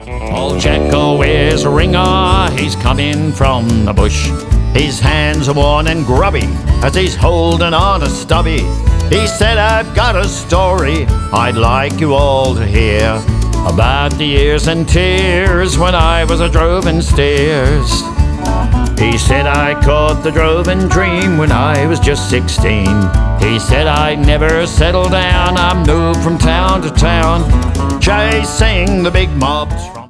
Old Jacko wears a ringer, he's coming from the bush. His hands are worn and grubby as he's holding on a stubby. He said, I've got a story I'd like you all to hear about the years and tears when I was a droving steers. He said I caught the droving dream when I was just 16. He said I'd never settle down, I moved from town to town, chasing the big mobs from